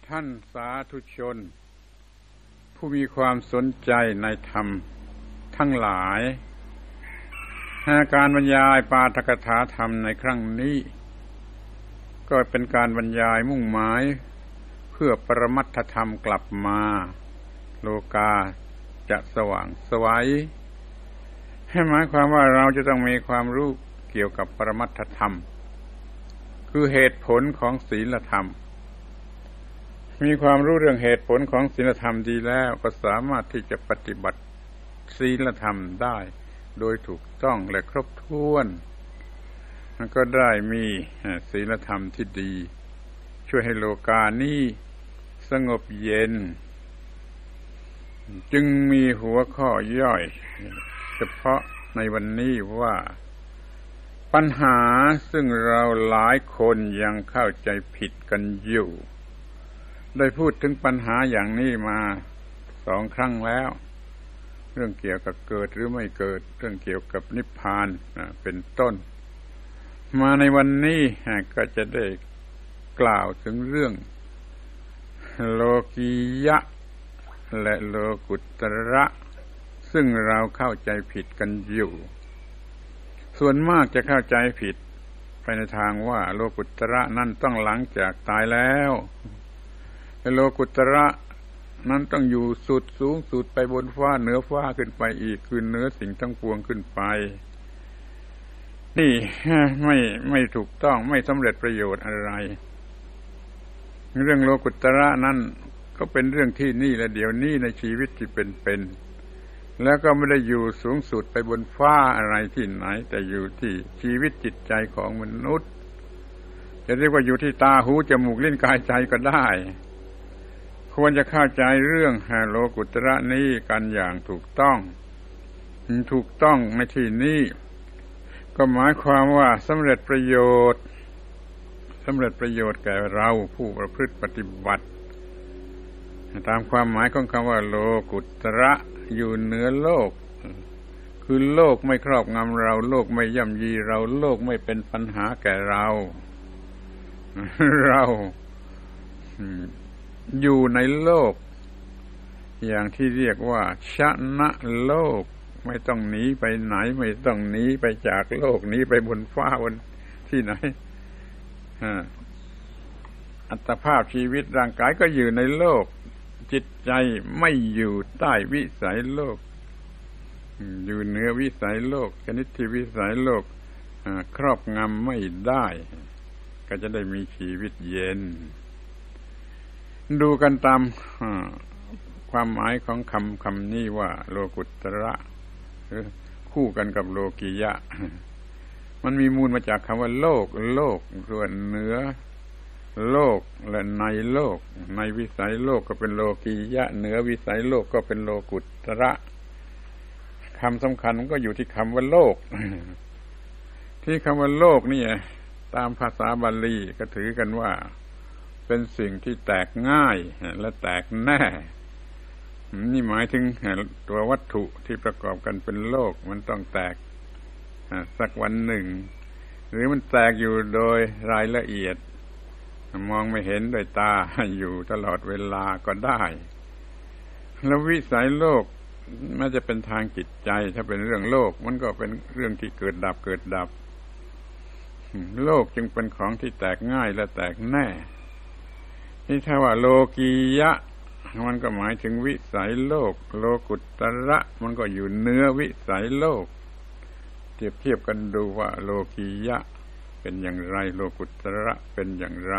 ท่านสาธุชนผู้มีความสนใจในธรรมทั้งหลายการบรรยายปาฐกถาธรรมในครั้งนี้ก็เป็นการบรรยายมุ่งหมายเพื่อปรมัตถธรรมกลับมาโลกาจะสว่างไสวให้หมายความว่าเราจะต้องมีความรู้เกี่ยวกับปรมัตถธรรมคือเหตุผลของศีลธรรมมีความรู้เรื่องเหตุผลของศีลธรรมดีแล้วก็สามารถที่จะปฏิบัติศีลธรรมได้โดยถูกต้องและครบถ้วนก็ได้มีศีลธรรมที่ดีช่วยให้โลกานี้สงบเย็นจึงมีหัวข้อย่อยเฉพาะในวันนี้ว่าปัญหาซึ่งเราหลายคนยังเข้าใจผิดกันอยู่ได้พูดถึงปัญหาอย่างนี้มา2 ครั้งแล้วเรื่องเกี่ยวกับเกิดหรือไม่เกิดเรื่องเกี่ยวกับนิพพานเป็นต้นมาในวันนี้ก็จะได้กล่าวถึงเรื่องโลกียะและโลกุตระซึ่งเราเข้าใจผิดกันอยู่ส่วนมากจะเข้าใจผิดไปในทางว่าโลกุตระนั้นต้องหลังจากตายแล้วโลกุตระนั้นต้องอยู่สุดสูงสุดไปบนฟ้าเหนือฟ้าขึ้นไปอีกคือเหนือสิ่งทั้งปวงขึ้นไปนี่ไม่ถูกต้องไม่สำเร็จประโยชน์อะไรเรื่องโลกุตระนั้นก็เป็นเรื่องที่นี่และเดี๋ยวนี้ในชีวิตที่เป็นแล้วก็ไม่ได้อยู่สูงสุดไปบนฟ้าอะไรที่ไหนแต่อยู่ที่ชีวิตจิตใจของมนุษย์จะเรียกว่าอยู่ที่ตาหูจมูกลิ้นกายใจก็ได้ควรจะเข้าใจเรื่องโลกุตระนี้กันอย่างถูกต้องในที่นี้ก็หมายความว่าสำเร็จประโยชน์แก่เราผู้ประพฤติปฏิบัติตามความหมายของคำว่าโลกุตระอยู่เหนือโลกคือโลกไม่ครอบงำเราโลกไม่ย่ำยีเราโลกไม่เป็นปัญหาแก่เราอยู่ในโลกอย่างที่เรียกว่าชนะโลกไม่ต้องหนีไปไหนไม่ต้องหนีไปจากโลกหนีไปบนฟ้าบนที่ไหนอัตภาพชีวิตร่างกายก็อยู่ในโลกจิตใจไม่อยู่ใต้วิสัยโลกอยู่เหนือวิสัยโลกชนิดที่วิสัยโลกครอบงำไม่ได้ก็จะได้มีชีวิตเย็นดูกันตามความหมายของคำนี้ว่าโลกุตระคู่กันกับโลกียะมันมีมูลมาจากคำว่าโลกส่วนเหนือโลกและในโลกในวิสัยโลกก็เป็นโลกียะเหนือวิสัยโลกก็เป็นโลกุตระคำสำคัญมันก็อยู่ที่คำว่าโลกที่คำว่าโลกนี่ตามภาษาบาลีก็ถือกันว่าเป็นสิ่งที่แตกง่ายและแตกแน่นี่หมายถึงตัววัตถุที่ประกอบกันเป็นโลกมันต้องแตกสักวันหนึ่งหรือมันแตกอยู่โดยรายละเอียดมองไม่เห็นด้วยตาอยู่ตลอดเวลาก็ได้แล้ววิสัยโลกน่าจะเป็นทางจิตใจถ้าเป็นเรื่องโลกมันก็เป็นเรื่องที่เกิดดับโลกจึงเป็นของที่แตกง่ายและแตกแน่นี่ถ้าว่าโลกียะมันก็หมายถึงวิสัยโลกโลกุตระมันก็อยู่เหนือวิสัยโลกเทียบกันดูว่าโลกียะเป็นอย่างไรโลกุตระเป็นอย่างไร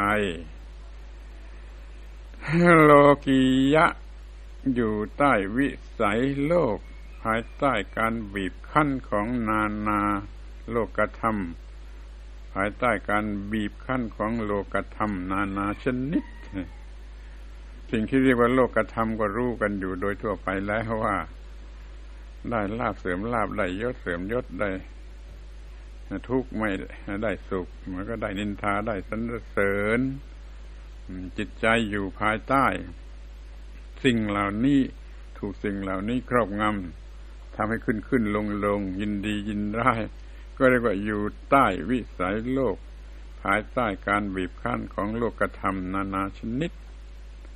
โลกียะอยู่ใต้วิสัยโลกภายใต้การบีบคั้นของนานาโลกธรรมภายใต้การบีบคั้นของโลกธรรมนานาชนิดสิ่งที่เรียกว่าโลกธรรมก็รู้กันอยู่โดยทั่วไปแล้วว่าได้ลาภเสื่อมลาภได้ยศเสื่อมยศได้ทุกข์ไม่ได้สุขมันก็ได้นินทาได้สรรเสริญจิตใจอยู่ภายใต้สิ่งเหล่านี้ถูกสิ่งเหล่านี้ครอบงำทำให้ขึ้นลงยินดียินร้ายก็เรียกว่าอยู่ใต้วิสัยโลกภายใต้การบีบคั้นของโลกธรรมนานาชนิด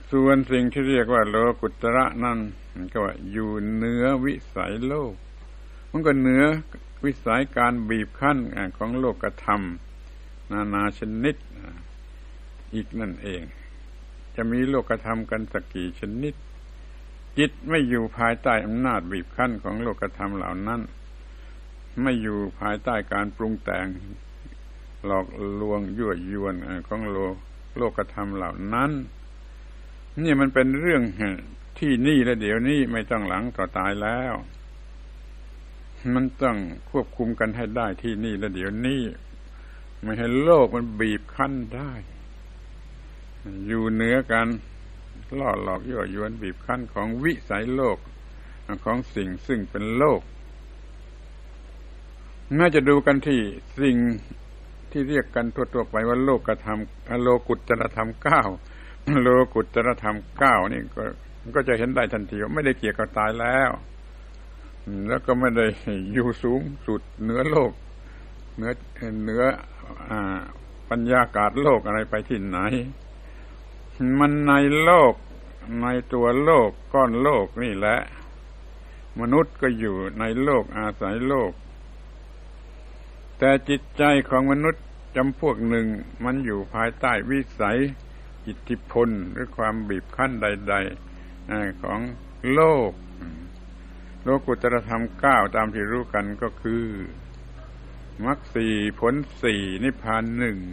ส่วนสิ่งที่เรียกว่าโลกุตระนั่นก็ว่าอยู่เหนือวิสัยโลกมันก็เหนือวิสัยการบีบคั้นของโลกธรรมนานาชนิดอีกนั่นเองจะมีโลกธรรมกันสักกี่ชนิดจิตไม่อยู่ภายใต้อำนาจบีบคั้นของโลกธรรมเหล่านั้นไม่อยู่ภายใต้การปรุงแต่งหลอกลวงยั่วยวนของโลกธรรมเหล่านั้นนี่มันเป็นเรื่องที่นี่และเดี๋ยวนี้ไม่ต้องหลังต่อตายแล้วมันต้องควบคุมกันให้ได้ที่นี่และเดี๋ยวนี้ไม่ให้โลกมันบีบคั้นได้อยู่เหนือกันล่อหลอกยั่วยวนบีบคั้นของวิสัยโลกของสิ่งซึ่งเป็นโลกน่าจะดูกันที่สิ่งที่เรียกกันทั่วๆไปว่าโลกธรรมโลกุตตรธรรม9โลกุตตรธรรม9นี่ก็จะเห็นได้ทันทีว่าไม่ได้เกี่ยวกับตายแล้วแล้วก็ไม่ได้อยู่สูงสุดเหนือโลกเหนือปัญญากาศโลกอะไรไปที่ไหนมันในโลกในตัวโลกก้อนโลกนี่แหละมนุษย์ก็อยู่ในโลกอาศัยโลกแต่จิตใจของมนุษย์จำพวกหนึ่งมันอยู่ภายใต้วิสัยอิทธิพลหรือความบีบคั้นใดๆของโลกโลกุตตรธรรม9ตามที่รู้กันก็คือมรรค4ผล4นิพพาน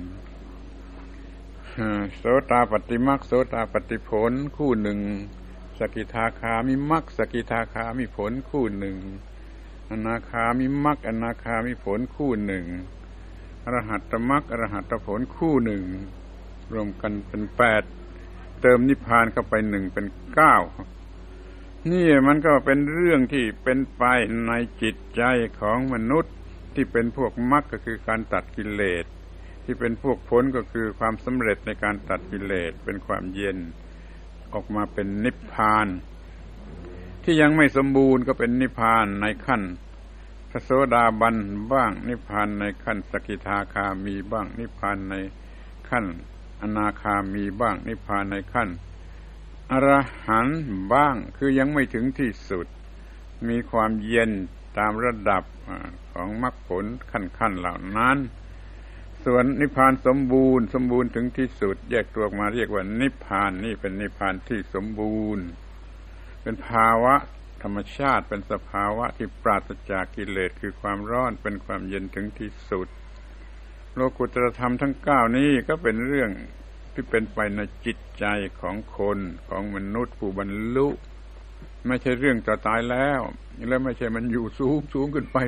1โสตาปัตติมรรคโสตาปัตติผลคู่หนึ่งสกิทาคามิมรรคสกิทาคามิผลคู่หนึ่งอนาคามิมรรคอนาคามิผลคู่หนึ่งอรหัตตมรรคอรหัตตผลคู่หนึ่งรวมกันเป็น8เติมนิพพานเข้าไป1เป็น9นี่มันก็เป็นเรื่องที่เป็นไปในจิตใจของมนุษย์ที่เป็นพวกมรรคก็คือการตัดกิเลสที่เป็นพวกผลก็คือความสำเร็จในการตัดกิเลสเป็นความเย็นออกมาเป็นนิพพานที่ยังไม่สมบูรณ์ก็เป็นนิพพานในขั้นพระโสดาบันบ้างนิพพานในขั้นสกิทาคามีบ้างนิพพานในขั้นอนาคามีบ้างนิพพานในขั้นอรหันต์บ้างคือยังไม่ถึงที่สุดมีความเย็นตามระดับของมรรคผลขั้นเหล่านั้นส่วนนิพพานสมบูรณ์ถึงที่สุดแยกตัวออกมาเรียกว่านิพพานนี่เป็นนิพพานที่สมบูรณ์เป็นภาวะธรรมชาติเป็นสภาวะที่ปราศจากกิเลสคือความร้อนเป็นความเย็นถึงที่สุดโลกุตตรธรรมทั้ง9นี้ก็เป็นเรื่องที่เป็นไปในจิตใจของคนของมนุษย์ผู้บรรลุไม่ใช่เรื่องจะตายแล้วและไม่ใช่มันอยู่สูงขึ้นไป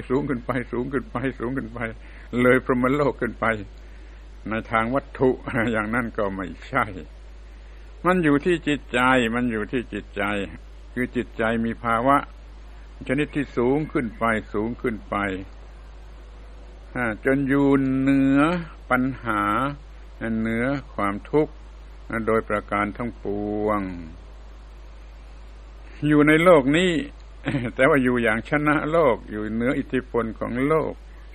เลยพรหมโลกขึ้นไปในทางวัตถุอย่างนั้นก็ไม่ใช่มันอยู่ที่จิตใจคือจิตใจมีภาวะชนิดที่สูงขึ้นไปจนอยู่เหนือปัญหาเหนือความทุกข์โดยประการทั้งปวงอยู่ในโลกนี้แต่ว่าอยู่อย่างชนะโลกอยู่เหนืออิทธิพลของโลก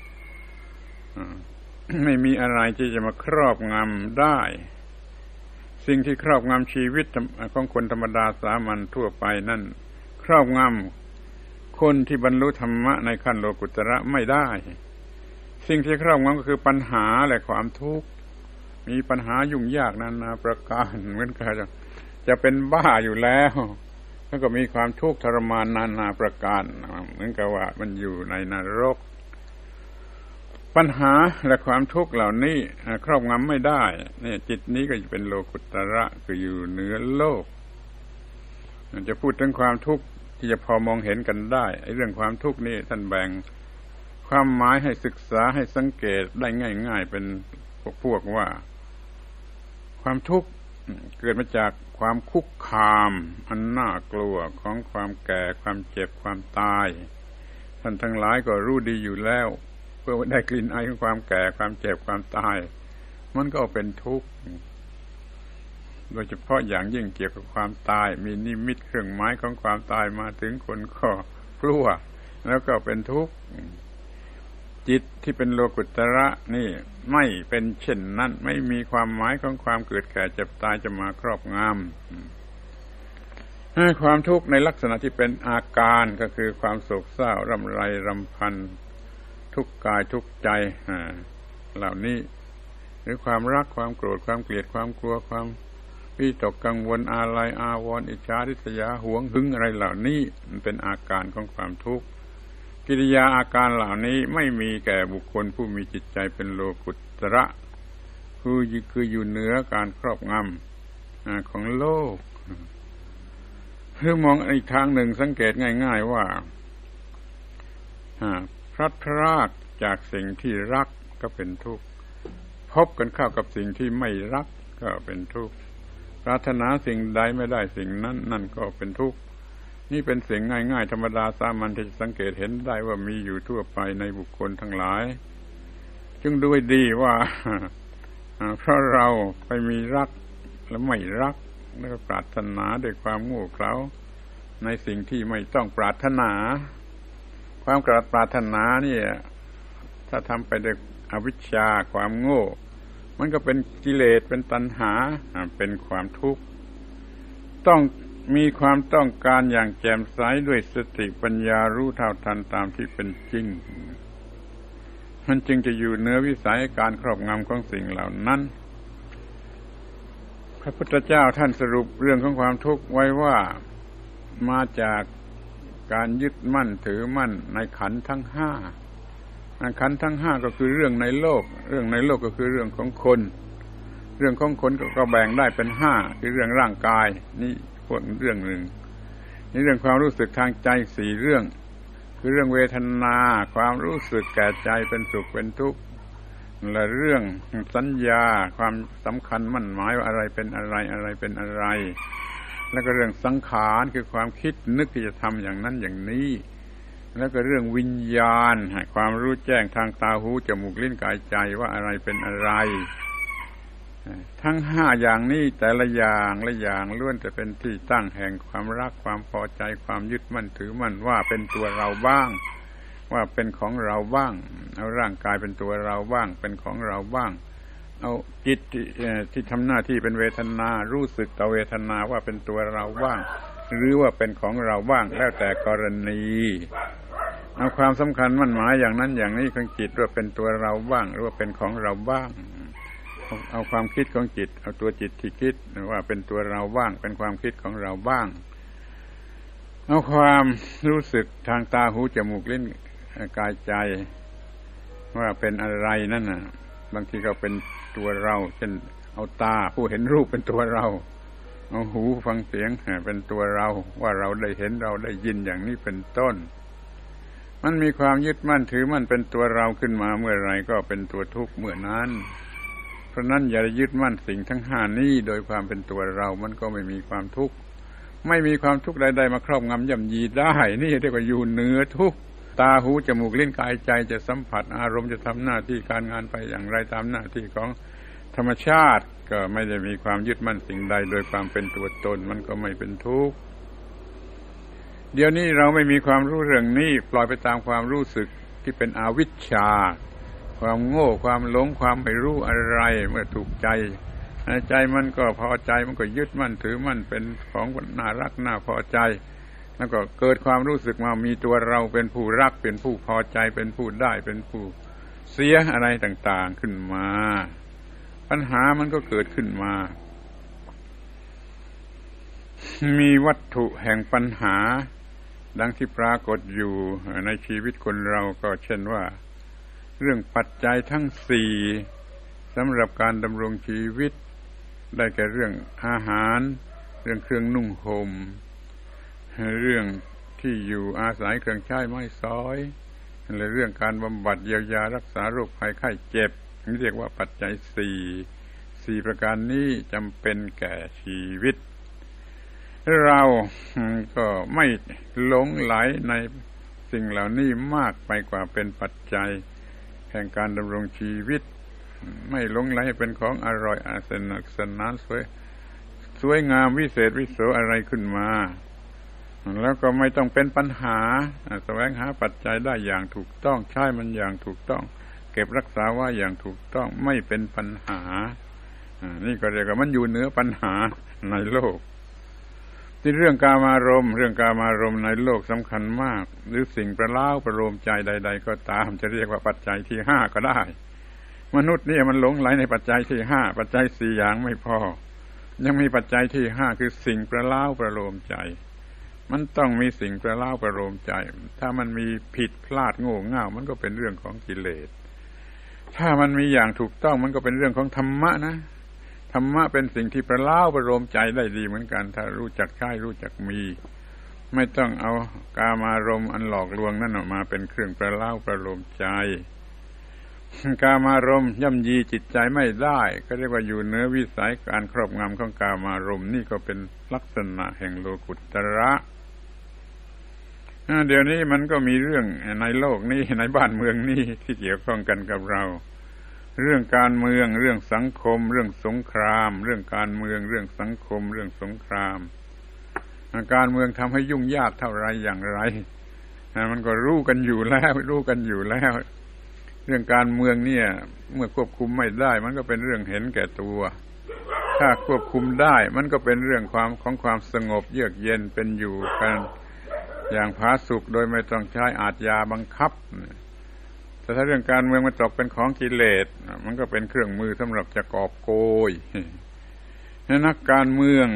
ไม่มีอะไรที่จะมาครอบงำได้สิ่งที่ครอบงำชีวิตของคนธรรมดาสามัญทั่วไปนั่นครอบงำคนที่บรรลุธรรมะในขั้นโลกุตระไม่ได้สิ่งที่ครอบงำก็คือปัญหาและความทุกข์มีปัญหายุ่งยากนานาประการเหมือนกันจะเป็นบ้าอยู่แล้วแล้วก็มีความทุกข์ทรมานนานาประการเหมือนกับว่ามันอยู่ในนรกปัญหาและความทุกข์เหล่านี้ครอบงำไม่ได้เนี่ยจิตนี้ก็จะเป็นโลกุตระคืออยู่เหนือโลกจะพูดถึงความทุกข์ที่จะพอมองเห็นกันได้ไอ้เรื่องความทุกข์นี่ท่านแบ่งความหมายให้ศึกษาให้สังเกตได้ง่ายๆเป็นพวกว่าความทุกข์เกิดมาจากความคุกคามอันน่ากลัวของความแก่ความเจ็บความตายท่านทั้งหลายก็รู้ดีอยู่แล้วเพื่อได้กลิ่นอายของความแก่ความเจ็บความตายมันก็เป็นทุกข์โดยเฉพาะอย่างยิ่งเกี่ยวกับความตายมีนิมิตเครื่องหมายของความตายมาถึงคนก็กลัวแล้วก็เป็นทุกข์จิตที่เป็นโลกุตระนี่ไม่เป็นเช่นนั้นไม่มีความหมายของความเกิดแก่เจ็บตายจะมาครอบงความทุกข์ในลักษณะที่เป็นอาการก็คือความโศกเศร้าร่ำไรรำพันทุกข์กายทุกข์ใจเหล่านี้หรือความรักความโกรธความเกลียดความกลัวความวิตกกังวลอาลัยอาวรณ์อิจฉาริษยาหวงหึงอะไรเหล่านี้มันเป็นอาการของความทุกข์กิริยาอาการเหล่านี้ไม่มีแก่บุคคลผู้มีจิตใจเป็นโลกุตระคืออยู่เหนือการครอบงำของโลกหรือมองอีกทางหนึ่งสังเกตง่ายๆว่าพลัดพรากจากสิ่งที่รักก็เป็นทุกข์พบกันเข้ากับสิ่งที่ไม่รักก็เป็นทุกข์ปรารถนาสิ่งใดไม่ได้สิ่งนั้นนั่นก็เป็นทุกข์นี่เป็นสิ่งง่ายๆธรรมดาสามัญที่สังเกตเห็นได้ว่ามีอยู่ทั่วไปในบุคคลทั้งหลายจึงดูให้ดีว่าเพราะเราไปมีรักและไม่รักแล้วก็ปรารถนาด้วยความโง่เขลาในสิ่งที่ไม่ต้องปรารถนาความปรารถนานี่ถ้าทำไปด้วยอวิชชาความโง่มันก็เป็นกิเลสเป็นตัณหาเป็นความทุกข์ต้องมีความต้องการอย่างแจ่มใสด้วยสติปัญญารู้เท่าทันตามที่เป็นจริงมันจึงจะอยู่เหนือวิสัยการครอบงำของสิ่งเหล่านั้นพระพุทธเจ้าท่านสรุปเรื่องของความทุกข์ไว้ว่ามาจากการยึดมั่นถือมั่นในขันธ์ทั้งห้าขันธ์ทั้งห้าก็คือเรื่องในโลกก็คือเรื่องของคนเรื่องของคนก็แบ่งได้เป็นห้าคือเรื่องร่างกายนี่พวกเรื่องหนึ่งนี่เรื่องความรู้สึกทางใจสี่เรื่องคือเรื่องเวทนาความรู้สึกแก่ใจเป็นสุขเป็นทุกข์และเรื่องสัญญาความสำคัญมั่นหมายว่าอะไรเป็นอะไรอะไรเป็นอะไรแล้วก็เรื่องสังขารคือความคิดนึกที่จะทำอย่างนั้นอย่างนี้แล้วก็เรื่องวิญญาณความรู้แจ้งทางตาหูจมูกลิ้นกายใจว่าอะไรเป็นอะไรทั้งห้าอย่างนี้แต่ละอย่างล้วนจะเป็นที่ตั้งแห่งความรักความพอใจความยึดมั่นถือมั่นว่าเป็นตัวเราบ้างว่าเป็นของเราบ้างเอาร่างกายเป็นตัวเราบ้างเป็นของเราบ้างเอาจิตที่ทำหน้าที่เป็นเวทนารู้สึกต่อเวทนาว่าเป็นตัวเราบ้างหรือว่าเป็นของเราบ้างแล้วแต่กรณีเอาความสำคัญมั่นหมายอย่างนั้นอย่างนี้ของจิตว่าเป็นตัวเราบ้างหรือว่าเป็นของเราบ้างเอาความคิดของจิตเอาตัวจิตที่คิดว่าเป็นตัวเราบ้างเป็นความคิดของเราบ้างเอาความรู้สึกทางตาหูจมูกลิ้นกายใจว่าเป็นอะไรนั่นน่ะบางทีก็เป็นตัวเราเช่นเอาตาผู้เห็นรูปเป็นตัวเราเอาหูฟังเสียงเป็นตัวเราว่าเราได้เห็นเราได้ยินอย่างนี้เป็นต้นมันมีความยึดมั่นถือมั่นเป็นตัวเราขึ้นมาเมื่อไรก็เป็นตัวทุกข์เมื่อนั้นเพราะนั้นอย่ายึดมั่นสิ่งทั้งห้านี้โดยความเป็นตัวเรามันก็ไม่มีความทุกข์ไม่มีความทุกข์ใดๆมาครอบงำย่ำยีได้นี่เรียกว่าอยู่เหนือทุกข์ตาหูจมูกลิ้นกายใจจะสัมผัสอารมณ์จะทำหน้าที่การงานไปอย่างไรตามหน้าที่ของธรรมชาติก็ไม่ได้มีความยึดมั่นสิ่งใดโดยความเป็นตัวตนมันก็ไม่เป็นทุกข์เดี๋ยวนี้เราไม่มีความรู้เรื่องนี้ปล่อยไปตามความรู้สึกที่เป็นอวิชชาความโง่ความหลงความไม่รู้อะไรเมื่อถูกใจใจมันก็พอใจมันก็ยึดมั่นถือมั่นเป็นของน่ารักน่าพอใจแล้วก็เกิดความรู้สึกมามีตัวเราเป็นผู้รักเป็นผู้พอใจเป็นผู้ได้เป็นผู้เสียอะไรต่างๆขึ้นมาปัญหามันก็เกิดขึ้นมามีวัตถุแห่งปัญหาดังที่ปรากฏอยู่ในชีวิตคนเราก็เช่นว่าเรื่องปัจจัยทั้งสี่สำหรับการดำรงชีวิตได้แก่เรื่องอาหารเรื่องเครื่องนุ่งห่มเรื่องที่อยู่อาศัยเครื่องใช้ไม้สอยและเรื่องการบำบัดเยียวยารักษาโรคภัยไข้เจ็บนี่เรียกว่าปัจจัยสี่ประการนี้จำเป็นแก่ชีวิตเราก็ไม่หลงไหลในสิ่งเหล่านี้มากไปกว่าเป็นปัจจัยแห่งการดำรงชีวิตไม่หลงไหลเป็นของอร่อยสนุกสนานสวยงามวิเศษวิโสอะไรขึ้นมาแล้วก็ไม่ต้องเป็นปัญหาแสวงหาปัจจัยได้อย่างถูกต้องใช้มันอย่างถูกต้องเก็บรักษาไว้อย่างถูกต้องไม่เป็นปัญหานี่ก็เรียกว่ามันอยู่เหนือปัญหาในโลกที่เรื่องกามารมณ์ในโลกสำคัญมากหรือสิ่งประเล้าประโลมใจใดๆก็ตามจะเรียกว่าปัจจัยที่ห้าก็ได้มนุษย์นี่มันหลงไหลในปัจจัยที่ห้าปัจจัยสี่อย่างไม่พอยังมีปัจจัยที่ห้าคือสิ่งประเล้าประโลมใจมันต้องมีสิ่งประเล้าประโลมใจถ้ามันมีผิดพลาดโง่เง่ามันก็เป็นเรื่องของกิเลสถ้ามันมีอย่างถูกต้องมันก็เป็นเรื่องของธรรมะนะธรรมะเป็นสิ่งที่ประเล้าประโลมใจได้ดีเหมือนกันถ้ารู้จักใช้รู้จักมีไม่ต้องเอากามารมณ์อันหลอกลวงนั่นออกมาเป็นเครื่องประเล้าประโลมใจกามารมณ์ย่ำยีจิตใจไม่ได้ก็เรียกว่าอยู่เหนือวิสัยการครอบงำของกามารมณ์นี่ก็เป็นลักษณะแห่งโลกุตระเดี๋ยวนี้มันก็มีเรื่องในโลกนี้ในบ้านเมืองนี้ที่เกี่ยวข้องกันกับเราเรื่องการเมืองเรื่องสังคมเรื่องสงครามเรื่องการเมืองเรื่องสังคมเรื่องสงครามการเมืองทำให้ยุ่งยากเท่าไรอย่างไรมันก็รู้กันอยู่แล้วเรื่องการเมืองเนี่ยเมื่อควบคุมไม่ได้มันก็เป็นเรื่องเห็นแก่ตัวถ้าควบคุมได้มันก็เป็นเรื่องความสงบเยือกเย็นเป็นอยู่กันอย่างผาสุกโดยไม่ต้องใช้อาชญาบังคับแต่ถ้าเรื่องการเมืองมันตกเป็นของกิเลสมันก็เป็นเครื่องมือสำหรับจะกอบโกยนักการเมือง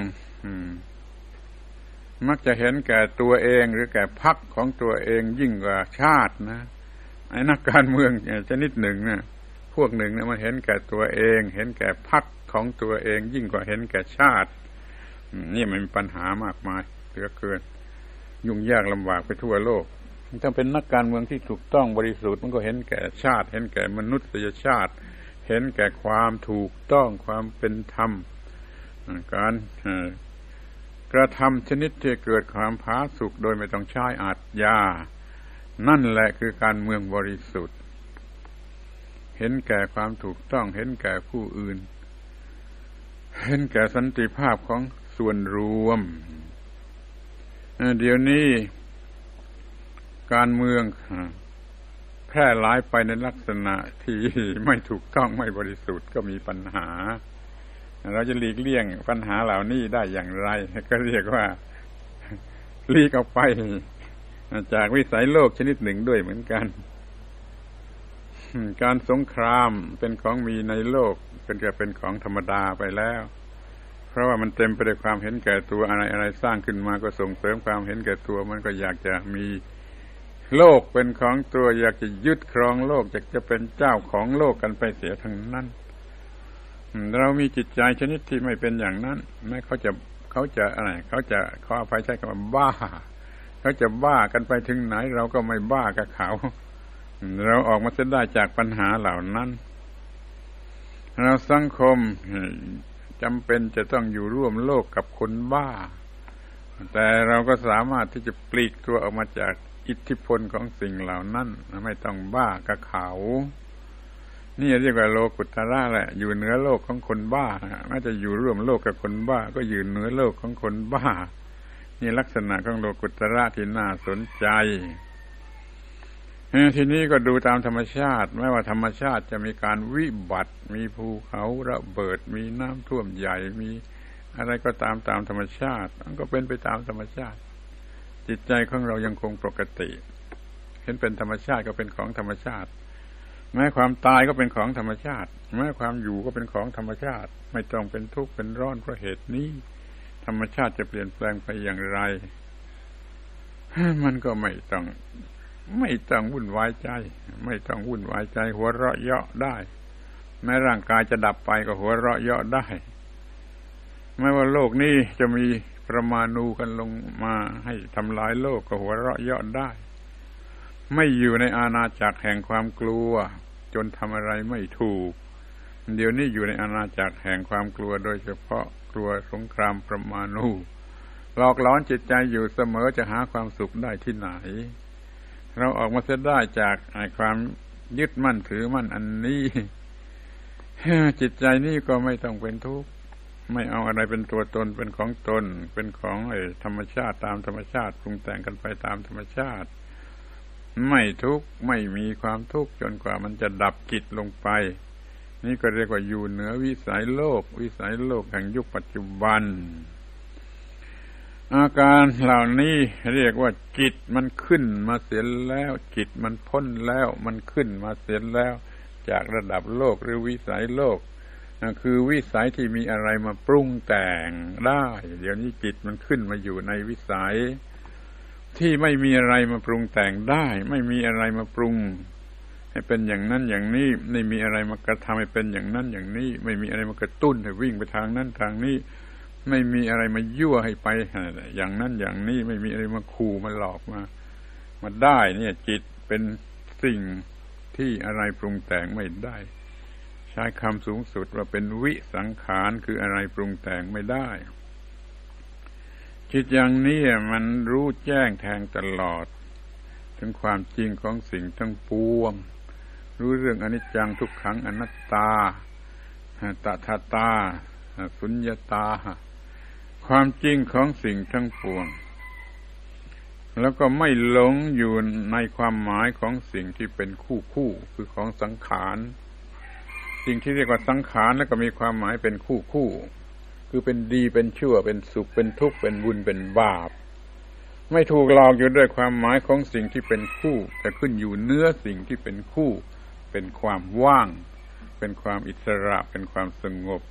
มักจะเห็นแก่ตัวเองหรือแก่พรรคของตัวเองยิ่งกว่าชาตินะไอ้นักการเมืองชนิดหนึ่งเนี่ยพวกหนึ่งเนี่ยมันเห็นแก่ตัวเองเห็นแก่พรรคของตัวเองยิ่งกว่าเห็นแก่ชาตินี่มันมีปัญหามากมายเหลือเกินยุ่งยากลำบากไปทั่วโลกถ้าเป็นนักการเมืองที่ถูกต้องบริสุทธิ์มันก็เห็นแก่ชาติเห็นแก่มนุษยชาติเห็นแก่ความถูกต้องความเป็นธรรมการกระทำชนิดที่เกิดความผาสุกโดยไม่ต้องใช้อาชญานั่นแหละคือการเมืองบริสุทธิ์เห็นแก่ความถูกต้องเห็นแก่ผู้อื่นเห็นแก่สันติภาพของส่วนรวมเดี๋ยวนี้การเมืองแพร่หลายไปในลักษณะที่ไม่ถูกต้องไม่บริสุทธิ์ก็มีปัญหาเราจะหลีกเลี่ยงปัญหาเหล่านี้ได้อย่างไรก็เรียกว่าหลีกออกไปจากวิสัยโลกชนิดหนึ่งด้วยเหมือนกันการสงครามเป็นของมีในโลกเป็นของธรรมดาไปแล้วเพราะว่ามันเต็มไปด้วยความเห็นแก่ตัวอะไรสร้างขึ้นมาก็ส่งเสริมความเห็นแก่ตัวมันก็อยากจะมีโลกเป็นของตัวอยากจะยึดครองโลกอยากจะเป็นเจ้าของโลกกันไปเสียทั้งนั้นเรามีจิตใจชนิดที่ไม่เป็นอย่างนั้นแม้เขาจะอะไรเขาจะขออภัยใช้คำว่าบ้าเขาจะบ้ากันไปถึงไหนเราก็ไม่บ้ากับเขาเราออกมาจะได้จากปัญหาเหล่านั้นเราสังคมจำเป็นจะต้องอยู่ร่วมโลกกับคนบ้าแต่เราก็สามารถที่จะปลีกตัวออกมาจากอิทธิพลของสิ่งเหล่านั้นไม่ต้องบ้ากับเขานี่เรียกว่าโลกุตระแหละอยู่เหนือโลกของคนบ้าแม้จะอยู่ร่วมโลกกับคนบ้าก็อยู่เหนือโลกของคนบ้านี่ลักษณะของโลกุตระที่น่าสนใจทีนี้ก็ดูตามธรรมชาติไม่ว่าธรรมชาติจะมีการวิบัติมีภูเขาระเบิดมีน้ำท่วมใหญ่มีอะไรก็ตามธรรมชาติมันก็เป็นไปตามธรรมชาติจิตใจของเรายังคงปกติเห็นเป็นธรรมชาติก็เป็นของธรรมชาติแม้ความตายก็เป็นของธรรมชาติแม้ความอยู่ก็เป็นของธรรมชาติไม่ต้องเป็นทุกข์เป็นร้อนเพราะเหตุนี้ธรรมชาติจะเปลี่ยนแปลงไปอย่างไรมันก็ไม่ต้องวุ่นวายใจไม่ต้องวุ่นวายใจหัวเราะเยาะได้แม้ร่างกายจะดับไปก็หัวเราะเยาะได้ไม่ว่าโลกนี้จะมีปรมาณูกันลงมาให้ทำลายโลกก็หัวเราะเยาะได้ไม่อยู่ในอาณาจักรแห่งความกลัวจนทำอะไรไม่ถูกเดี๋ยวนี้อยู่ในอาณาจักรแห่งความกลัวโดยเฉพาะกลัวสงครามปรมาณูหลอกหลอนจิตใจอยู่เสมอจะหาความสุขได้ที่ไหนเราออกมาเสียได้จากความยึดมั่นถือมั่นอันนี้จิตใจนี่ก็ไม่ต้องเป็นทุกข์ไม่เอาอะไรเป็นตัวตนเป็นของตนเป็นของธรรมชาติตามธรรมชาติปรุงแต่งกันไปตามธรรมชาติไม่ทุกข์ไม่มีความทุกข์จนกว่ามันจะดับกิจลงไปนี่ก็เรียกว่าอยู่เหนือวิสัยโลกแห่งยุคปัจจุบันอาการเหล่านี้เรียกว่าจิตมันขึ้นมาเสียแล้วจิตมันพ้นแล้วมันขึ้นมาเสียแล้วจากระดับโลกหรือวิสัยโลกคือวิสัยที่มีอะไรมาปรุงแต่งได้เดี๋ยวนี้จิตมันขึ้นมาอยู่ในวิสัยที่ไม่มีอะไรมาปรุงแต่งได้ไม่มีอะไรมาปรุงให้เป็นอย่างนั้นอย่างนี้ไม่มีอะไรมากระทำให้เป็นอย่างนั้นอย่างนี้ไม่มีอะไรมากระตุ้นให้วิ่งไปทางนั้นทางนี้ไม่มีอะไรมายั่วให้ไปอย่างนั้นอย่างนี้ไม่มีอะไรมาขู่มาหลอกมาได้เนี่ยจิตเป็นสิ่งที่อะไรปรุงแต่งไม่ได้ใช้คำสูงสุดว่าเป็นวิสังขารคืออะไรปรุงแต่งไม่ได้จิตอย่างนี้มันรู้แจ้งแทงตลอดถึงความจริงของสิ่งทั้งปวงรู้เรื่องอนิจจังทุกขังอนัตตาตถาตาสุญญตาความจริงของสิ่งทั้งปวงแล้วก็ไม่หลงอยู่ในความหมายของสิ่งที่เป็นคู่คือของสังขารสิ่งที่เรียกว่าสังขารแล้วก็มีความหมายเป็นคู่คือเป็นดีเป็นชั่วเป็นสุขเป็นทุกข์เป็นบุญเป็นบาปไม่ถูกหลอกอยู่ด้วยความหมายของสิ่งที่เป็นคู่แต่ขึ้นอยู่เนื้อสิ่งที่เป็นคู่เป็นความว่างเป็นความอิสระเป็นความสงบ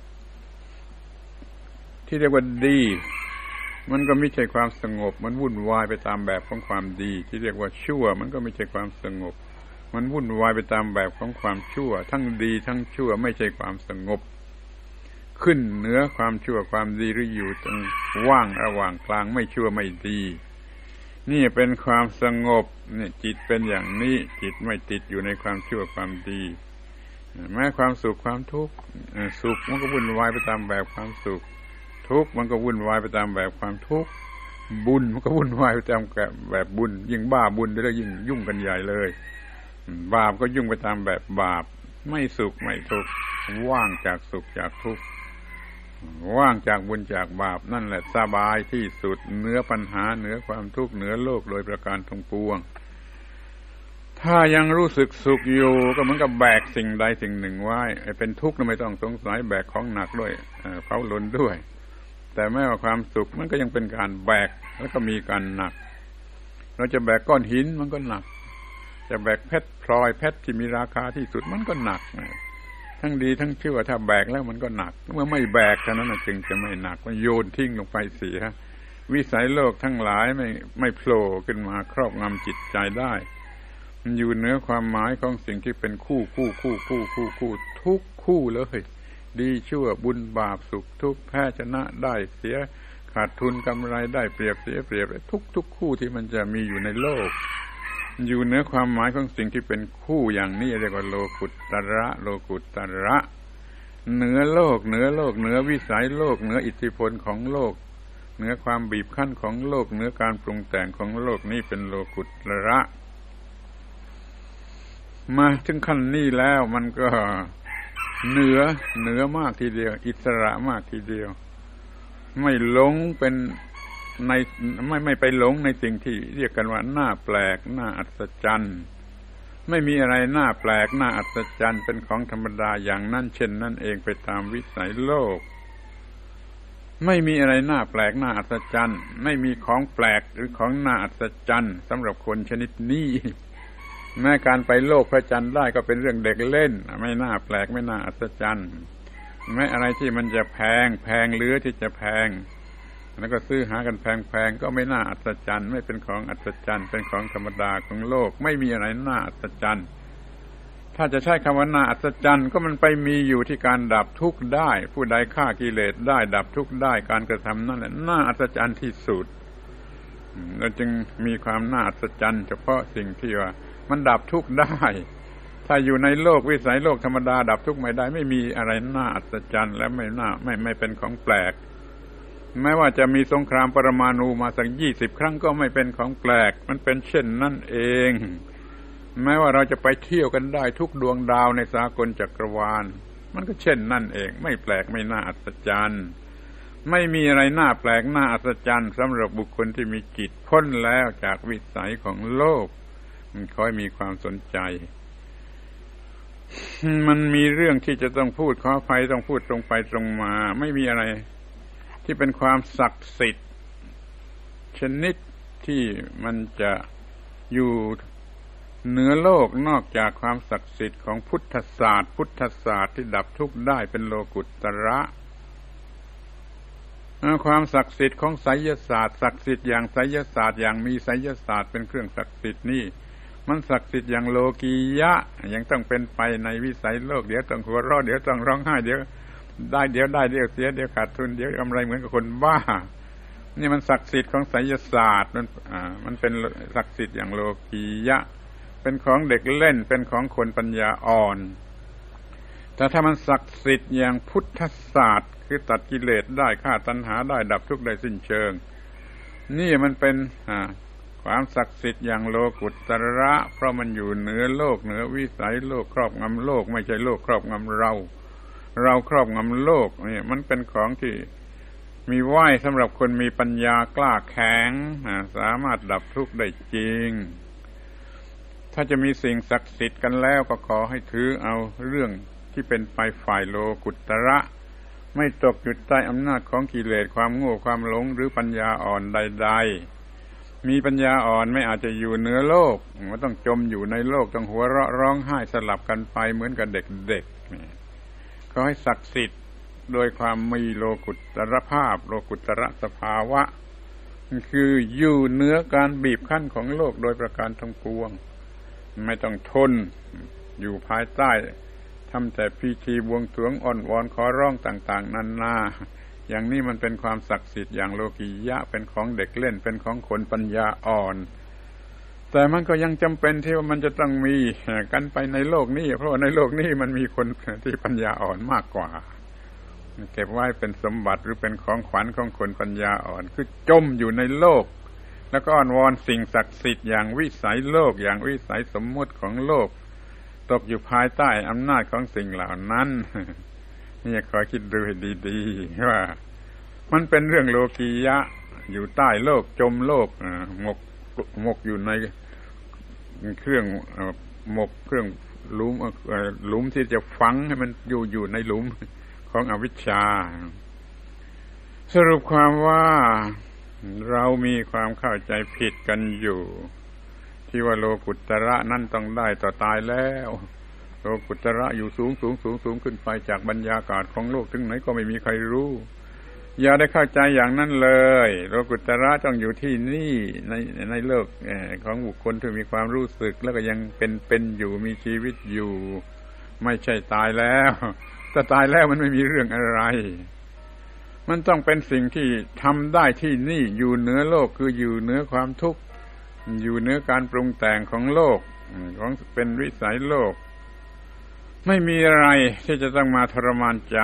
ที่เรียกว่าดีมันก็ไม่ใช่ความสงบมันวุ่นวายไปตามแบบของความดีที่เรียกว่าชั่วมันก็ไม่ใช่ความสงบมันวุ่นวายไปตามแบบของความชั่วทั้งดีทั้งชั่วไม่ใช่ความสงบขึ้นเหนือความชั่วความดีหรืออยู่ตรงว่างระหว่างกลางไม่ชั่วไม่ดีนี่เป็นความสงบเนี่ยจิตเป็นอย่างนี้จิตไม่ติดอยู่ในความชั่วความดีแม้ความสุขความทุกข์สุขมันก็วุ่นวายไปตามแบบความสุขทุกข์มันก็วุ่นวายไปตามแบบความทุกข์บุญมันก็วุ่นวายไปตามแบบบุญยิ่งบ้าบุญแล้วยิ่งยุ่งกันใหญ่เลยบาปก็ยุ่งไปตามแบบบาปไม่สุขไม่ทุกข์ว่างจากสุขจากทุกข์ว่างจากบุญจากบาปนั่นแหละสบายที่สุดเหนือปัญหาเหนือความทุกข์เหนือโลกโดยประการทั้งปวงถ้ายังรู้สึกสุขอยู่ก็เหมือนกับแบกสิ่งใดสิ่งหนึ่งไว้ไอ้เป็นทุกข์ไม่ต้องสงสัยแบกของหนักด้วยเผาหล่นด้วยแต่แม้ว่าความสุขมันก็ยังเป็นการแบกแล้วก็มีการหนักเราจะแบกก้อนหินมันก็หนักจะแบกเพชรพลอยเพชรที่มีราคาที่สุดมันก็หนักทั้งดีทั้งชั่วถ้าแบกแล้วมันก็หนักเมื่อไม่แบกเท่านั้นจึงจะไม่หนักมันโยนทิ้งลงไปเสียวิสัยโลกทั้งหลายไม่โผล่ขึ้นมาครอบงำจิตใจได้มันอยู่เหนือความหมายของสิ่งที่เป็นคู่ทุกคู่เลยดีชั่วบุญบาปสุขทุกข์แพ้ชนะได้เสียขาดทุนกำไรได้เปรียบเสียเปรียบทุกคู่ที่มันจะมีอยู่ในโลกอยู่เหนือความหมายของสิ่งที่เป็นคู่อย่างนี้เรียกว่าโลกุตตระโลกุตตระเหนือโลกเหนือวิสัยโลกเหนืออิทธิพลของโลกเหนือความบีบคั้นของโลกเหนือการปรุงแต่งของโลกนี้เป็นโลกุตตระมาถึงขั้นนี้แล้วมันก็เหนือมากทีเดียวอิสระมากทีเดียวไม่หลงเป็นในไม่ไปหลงในสิ่งที่เรียกกันว่าน่าแปลกน่าอัศจรรย์ไม่มีอะไรน่าแปลกน่าอัศจรรย์เป็นของธรรมดาอย่างนั้นเช่นนั้นเองไปตามวิสัยโลกไม่มีอะไรน่าแปลกน่าอัศจรรย์ไม่มีของแปลกหรือของน่าอัศจรรย์สำหรับคนชนิดนี้แม้การไปโลกพระจันทร์ได้ก็เป็นเรื่องเด็กเล่นไม่น่าแปลกไม่น่าอัศจรรย์แม้อะไรที่มันจะแพงเหลือที่จะแพงแล้วก็ซื้อหากันแพงก็ไม่น่าอัศจรรย์ไม่เป็นของอัศจรรย์เป็นของธรรมดาของโลกไม่มีอะไรน่าอัศจรรย์ถ้าจะใช้คำว่าน่าอัศจรรย์ก็มันไปมีอยู่ที่การดับทุกข์ได้ผู้ใดฆ่ากิเลสได้ดับทุกข์ได้การกระทำนั่นแหละน่าอัศจรรย์ที่สุดเราจึงมีความน่าอัศจรรย์เฉพาะสิ่งที่ว่ามันดับทุกข์ได้ถ้าอยู่ในโลกวิสัยโลกธรรมดาดับทุกข์ไม่ได้ไม่มีอะไรน่าอัศจรรย์และไม่เป็นของแปลกแม้ว่าจะมีสงครามปรมาณูมาสัก20 ครั้งก็ไม่เป็นของแปลกมันเป็นเช่นนั่นเองแม้ว่าเราจะไปเที่ยวกันได้ทุกดวงดาวในสากลจักรวาลมันก็เช่นนั่นเองไม่แปลกไม่น่าอัศจรรย์ไม่มีอะไรน่าแปลกน่าอัศจรรย์สำหรับบุคคลที่มีจิตพ้นแล้วจากวิสัยของโลกมันค่อยมีความสนใจมันมีเรื่องที่จะต้องพูดขออภัยต้องพูดตรงไปตรงมาไม่มีอะไรที่เป็นความศักดิ์สิทธิ์ชนิดที่มันจะอยู่เหนือโลกนอกจากความศักดิ์สิทธิ์ของพุทธศาสตร์ที่ดับทุกข์ได้เป็นโลกุตระความศักดิ์สิทธิ์ของไสยศาสตร์ศักดิ์สิทธิ์อย่างไสยศาสตร์อย่างมีไสยศาสตร์เป็นเครื่องศักดิ์สิทธิ์นี่มันศักดิ์สิทธิ์อย่างโลกียะยังต้องเป็นไปในวิสัยโลกเดี๋ยวต้องหัวเราะเดี๋ยวต้องร้องไห้เดี๋ยวได้เดี๋ยวเสียเดี๋ยวขาดทุนเดี๋ยวกำไรเหมือนกับคนบ้านี่มันศักดิ์สิทธิ์ของไสยศาสตร์มันเป็นศักดิ์สิทธิ์อย่างโลกียะเป็นของเด็กเล่นเป็นของคนปัญญาอ่อนแต่ถ้ามันศักดิ์สิทธิ์อย่างพุทธศาสตร์คือตัดกิเลสได้ฆ่าตัณหาได้ดับทุกข์ได้สิ้นเชิงนี่มันเป็นความศักดิ์สิทธิ์อย่างโลกุตระเพราะมันอยู่เหนือโลกเหนือวิสัยโลกครอบงำโลกไม่ใช่โลกครอบงำเราครอบงำโลกนี่มันเป็นของที่มีไหวสำหรับคนมีปัญญากล้าแข็งสามารถดับทุกข์ได้จริงถ้าจะมีสิ่งศักดิ์สิทธิ์กันแล้วก็ขอให้ถือเอาเรื่องที่เป็นไปฝ่ายโลกุตระไม่ตกอยู่ใต้อำนาจของกิเลสความโง่ความหลงหรือปัญญาอ่อนใดๆมีปัญญาอ่อนไม่อาจจะอยู่เหนือโลกมันต้องจมอยู่ในโลกต้องหัวเราะร้องไห้สลับกันไปเหมือนกับเด็กๆขอให้ศักดิ์สิทธิ์โดยความมีโลกุตระภาพโลกุตระสภาวะคืออยู่เหนือการบีบคั้นของโลกโดยประการทั้งปวงไม่ต้องทนอยู่ภายใต้ทำแต่พิธีบวงสรวงอ่อนวอนขอร้องต่างๆนานาอย่างนี้มันเป็นความศักดิ์สิทธิ์อย่างโลกียะเป็นของเด็กเล่นเป็นของคนปัญญาอ่อนแต่มันก็ยังจำเป็นที่ว่ามันจะต้องมีกันไปในโลกนี้เพราะว่าในโลกนี้มันมีคนที่ปัญญาอ่อนมากกว่าเก็บไว้เป็นสมบัติหรือเป็นของขวัญของคนปัญญาอ่อนคือจมอยู่ในโลกแล้วก็อ้อนวอนสิ่งศักดิ์สิทธิ์อย่างวิสัยโลกอย่างวิสัยสมมุติของโลกตกอยู่ภายใต้อำนาจของสิ่งเหล่านั้นนี่ขอคิดดูให้ดีๆว่ามันเป็นเรื่องโลกียะอยู่ใต้โลกจมโลกหมกอยู่ในเครื่องหมกเครื่องหลุมที่จะฝังให้มันอยู่ในหลุมของอวิชชาสรุปความว่าเรามีความเข้าใจผิดกันอยู่ที่ว่าโลกุตระนั่นต้องได้ต่อตายแล้วโลกุตระอยู่สูงขึ้นไปจากบรรยากาศของโลกถึงไหนก็ไม่มีใครรู้อย่าได้เข้าใจอย่างนั้นเลยโลกุตระต้องอยู่ที่นี่ในโลกของบุคคลที่มีความรู้สึกแล้วก็ยังเป็นอยู่มีชีวิตอยู่ไม่ใช่ตายแล้วถ้าตายแล้วมันไม่มีเรื่องอะไรมันต้องเป็นสิ่งที่ทำได้ที่นี่อยู่เหนือโลกคืออยู่เหนือความทุกข์อยู่เหนือการปรุงแต่งของโลกของเป็นวิสัยโลกไม่มีอะไรที่จะต้องมาทรมานใจ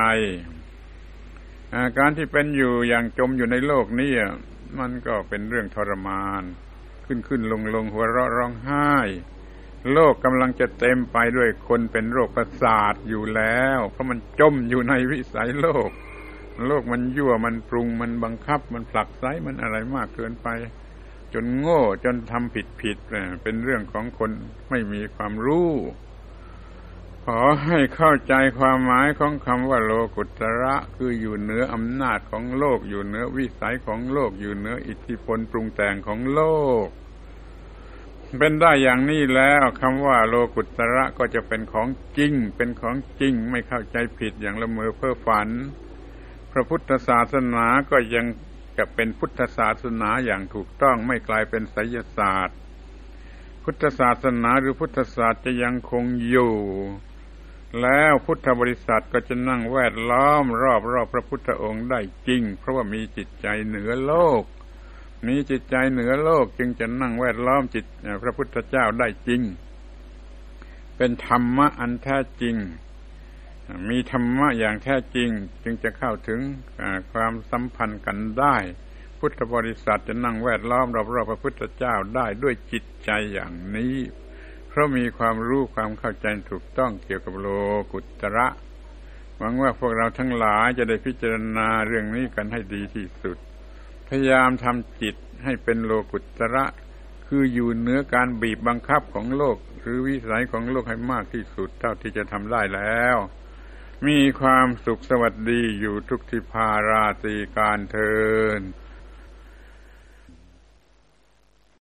การที่เป็นอยู่อย่างจมอยู่ในโลกนี้มันก็เป็นเรื่องทรมานขึ้นลงหัวเราะร้องไห้โลกกำลังจะเต็มไปด้วยคนเป็นโรคประสาทอยู่แล้วเพราะมันจมอยู่ในวิสัยโลกมันยั่วมันปรุงมันบังคับมันผลักไสมันอะไรมากเกินไปจนโง่จนทำผิดเป็นเรื่องของคนไม่มีความรู้ขอให้เข้าใจความหมายของคำว่าโลกุตระคืออยู่เหนืออำนาจของโลกอยู่เหนือวิสัยของโลกอยู่เหนืออิทธิพลปรุงแต่งของโลกเป็นได้อย่างนี้แล้วคำว่าโลกุตระก็จะเป็นของจริงไม่เข้าใจผิดอย่างละเมอเพ้อฝันพระพุทธศาสนาก็ยังจะเป็นพุทธศาสนาอย่างถูกต้องไม่กลายเป็นไสยศาสตร์พุทธศาสนาหรือพุทธศาสตร์จะยังคงอยู่แล้วพุทธบริษัทก็จะนั่งแวดล้อมรอบพระพุทธองค์ได้จริงเพราะว่ามีจิตใจเหนือโลกมีจิตใจเหนือโลกจึงจะนั่งแวดล้อมจิตพระพุทธเจ้าได้จริงเป็นธรรมะอันแท้จริงมีธรรมะอย่างแท้จริงจึงจะเข้าถึงความสัมพันธ์กันได้พุทธบริษัทจะนั่งแวดล้อมรอบๆพระพุทธเจ้าได้ด้วยจิตใจอย่างนี้เพราะมีความรู้ความเข้าใจถูกต้องเกี่ยวกับโลกุตระหวังว่าพวกเราทั้งหลายจะได้พิจารณาเรื่องนี้กันให้ดีที่สุดพยายามทำจิตให้เป็นโลกุตระคืออยู่เหนือการบีบบังคับของโลกหรือวิสัยของโลกให้มากที่สุดเท่าที่จะทำได้แล้วมีความสุขสวัสดีอยู่ทุกทิพาราตรีการเทอญ